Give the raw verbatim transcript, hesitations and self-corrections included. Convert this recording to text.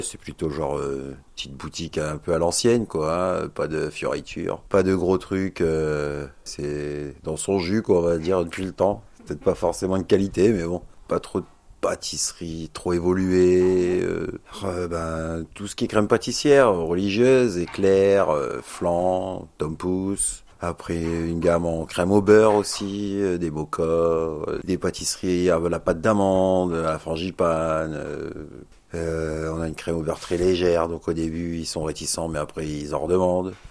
C'est plutôt genre euh, petite boutique un peu à l'ancienne, quoi, hein. Pas de fioritures, pas de gros trucs. euh, c'est dans son jus, quoi, on va dire, depuis le temps. C'est peut-être pas forcément de qualité, mais bon, pas trop de pâtisserie trop évoluée. euh, euh, ben, tout ce qui est crème pâtissière, religieuse, éclairs, euh, flan, tom pouce. Après, une gamme en crème au beurre aussi, euh, des mochas, euh, des pâtisseries à la pâte d'amande, à la frangipane. euh, euh, on a une crème au beurre très légère, donc au début ils sont réticents, mais après ils en redemandent.